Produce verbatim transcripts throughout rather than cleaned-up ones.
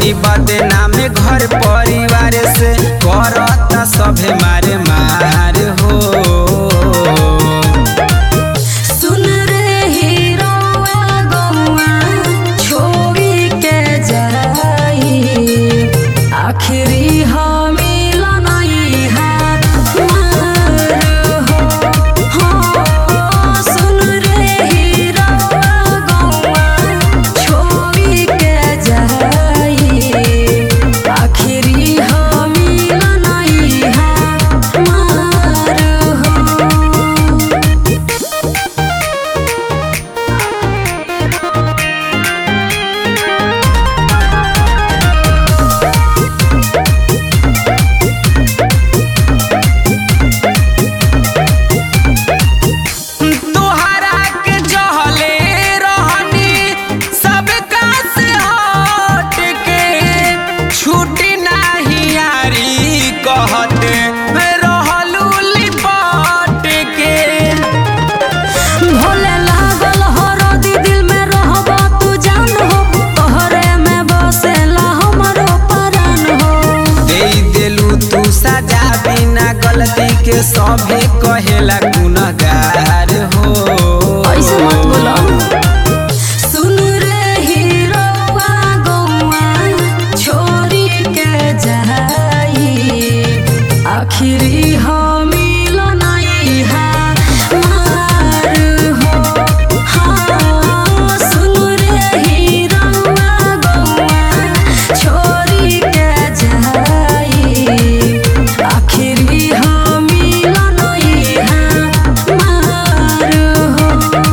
भैनी बदनाम घर परिवार से करता सभे मारे मार हो। सुन रे हीरोआ गौआ छोड़ी के जाई आखिरी हम मिलन हाथ मार हो। हाँ सुन रे हीरोआ गौआ छोड़ी के जाई आखिरी हम मिलन हाथ मार हो। तोहरा के जहले रहनी सबका से हट के छुट्टी नाही यारी कहत रहलू लिपट के। भोले लागल हरदी दिल में रहबा तू जान हो तोहरे में बसेला हमरो परान हो। दे देलू तू सजा बिना गलती के सभे कहेला गुनहगार हो। ऐसे मत बोलो। सुन रे हीरोआ गौआ छोड़ी के जाई आखिरी हम मिलन हाथ मार हो। हाँ सुन रे हीरोआ गौआ छोड़ी के जाई आखिरी हम मिलन हाथ मार हो।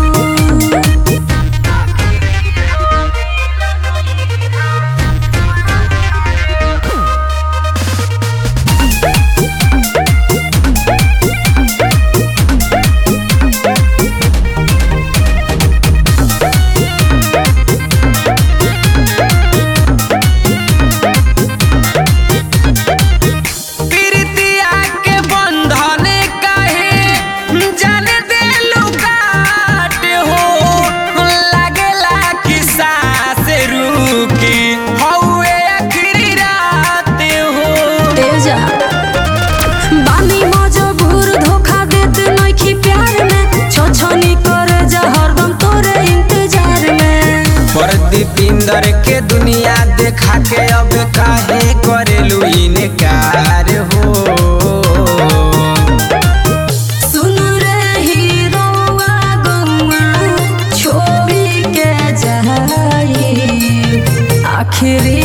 प्रीतिया के बंधन काहे जाने देलू काट हो। लागेला कि सांस रुकी हौवे आखिरी रात हो। तेजा बानी मजबूर धोखा देत नइखी प्यार में छोछनी कर जा हरदम तोरे इंतजार में। परदीपिंदर के दुनिया देखा के अब काहे करेलू इनकार हो। सुन रे हीरोआ गौआ छोड़ी के जाई आखिरी